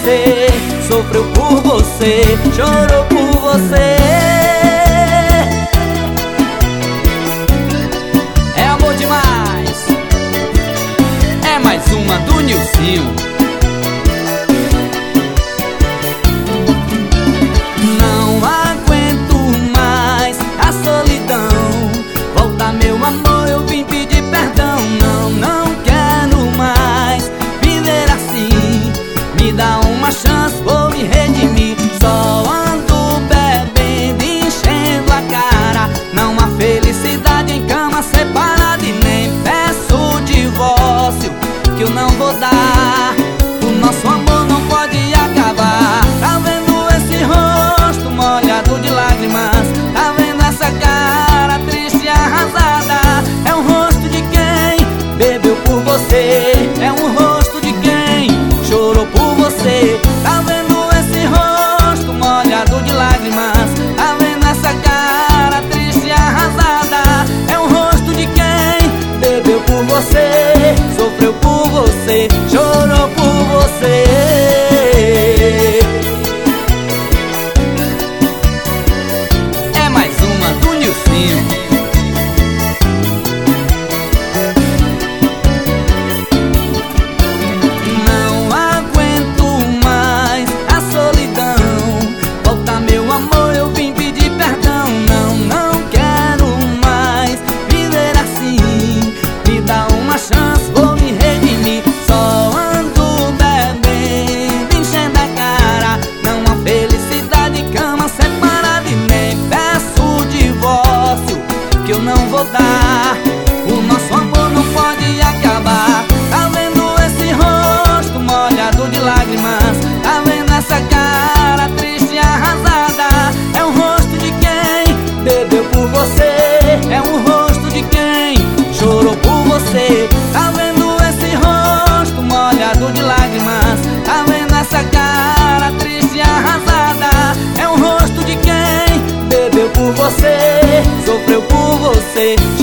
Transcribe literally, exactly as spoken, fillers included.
você, sofreu por você, chorou por você. É amor demais. É mais uma do Nilcinho. Não aguento mais a solidão. Volta, meu amor, eu vim pedir perdão. Não, não quero mais viver assim. Me dá uma chance, vou me redimir. Só ando bebendo, enchendo a cara. Não há felicidade em cama separada. E nem peço divórcio, que eu não vou dar. O nosso amor não pode acabar. Tá vendo esse rosto molhado de lágrimas? Tá vendo essa cara triste e arrasada? É um rosto de quem bebeu por você. É um rosto de quem chorou por você. Tá vendo esse rosto molhado de lágrimas? Tá vendo essa cara triste e arrasada? É um rosto de quem bebeu por você, sofreu por você, chorou por você. É mais uma do Nilcinho. Que eu não vou dar. O nosso amor não pode acabar. Tá vendo esse rosto molhado de lágrimas? Tá vendo essa cara triste e arrasada? É um rosto de quem bebeu por você. É um rosto de quem chorou por você. Tá vendo esse rosto molhado de lágrimas? Tá vendo essa cara triste e arrasada? É um rosto de quem bebeu por você, sofreu por você,